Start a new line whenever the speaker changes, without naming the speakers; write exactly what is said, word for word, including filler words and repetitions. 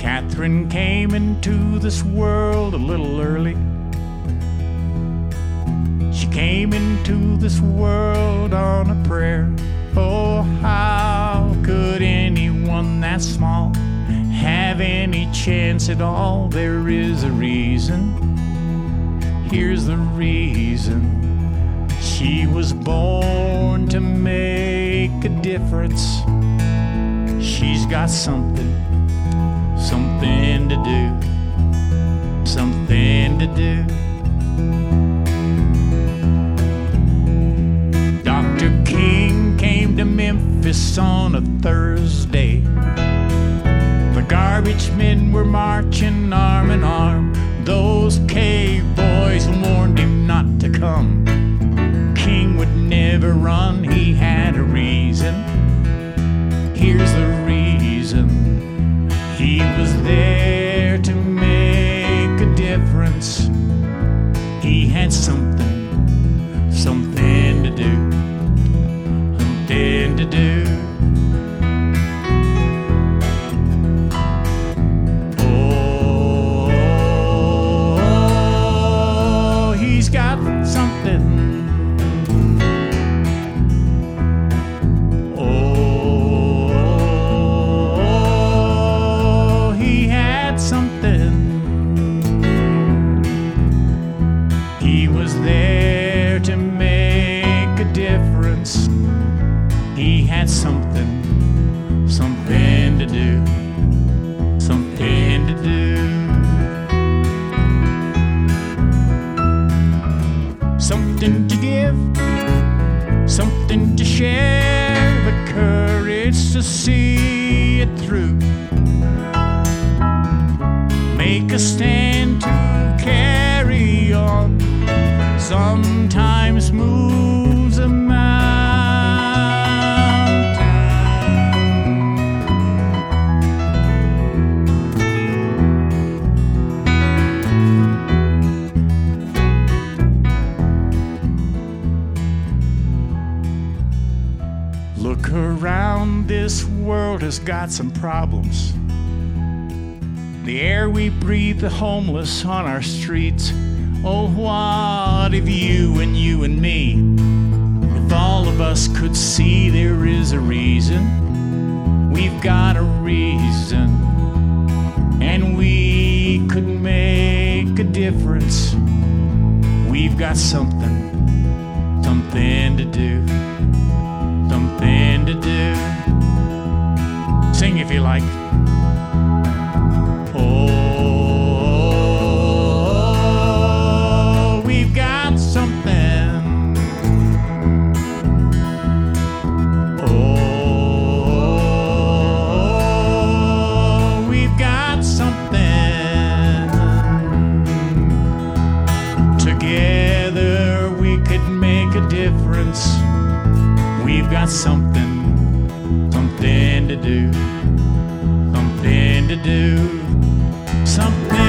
Catherine came into this world a little early. She came into this world on a prayer. Oh, how could anyone that small have any chance at all? There is a reason. Here's the reason. She was born to make a difference. She's got something, something to do, something to do. Doctor King came to Memphis on a Thursday. The garbage men were marching arm in arm. Those cave boys warned him not to come. King would never run, he had a reason. Here's the reason. He was there to make a difference. He had something, something to do, something to do. Oh, he's got something. He was there to make a difference. He had something, something to do, something to do. Something to give, something to share, the courage to see it through. Make a stand to carry on. Sometimes moves a mountain. Look around, this world has got some problems. The air we breathe, the homeless on our streets. Oh, what if you and you and me, if all of us could see there is a reason, we've got a reason, and we could make a difference. We've got something, something to do, something to do. Sing if you like. We've got something, something to do, something to do, something.